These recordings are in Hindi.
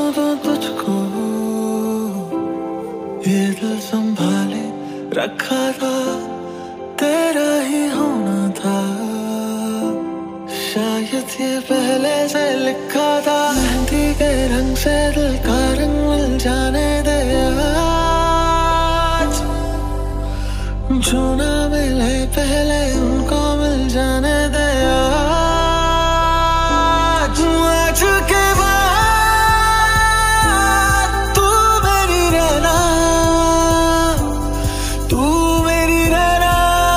दूं तुझको, ये दिल संभाले रखा था, तेरा ही होना था। शायद ये पहले से लिखा था, मेहंदी के रंग से दिल का रंग मिल जाने दे आज। जो ना मिले पहले उनको मिल जाने दे आज। आज के बाद तू मेरी रहना, तू मेरी रहना।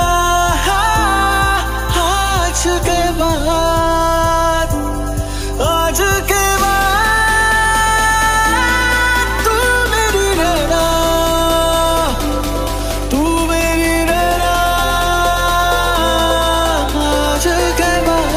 आज के बाद, आज के बाद तू मेरी रहना, तू मेरी रहना। आज के बाद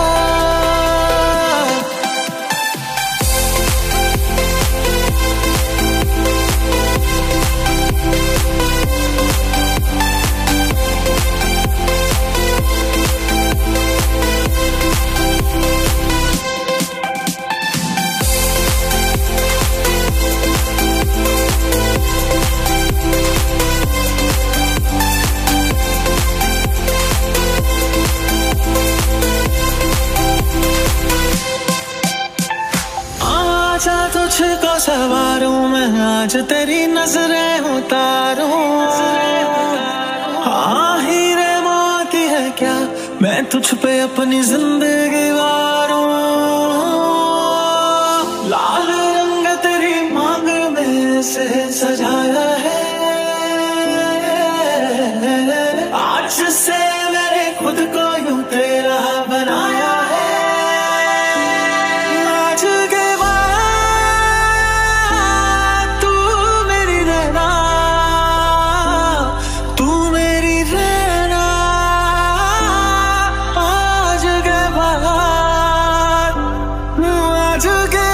आजा तुझको सवारूं मैं, आज तेरी नजरें उतारूं। हाँ हीरे मोती है क्या, मैं तुझ पे अपनी जिंदगी वारूं। लाल रंग तेरी मांग में से सजाया है, आज से मैंने खुद को यूं तेरा बनाया है। आज के बाद तू मेरी रहना, तू मेरी रहना। आज के बाद, आज के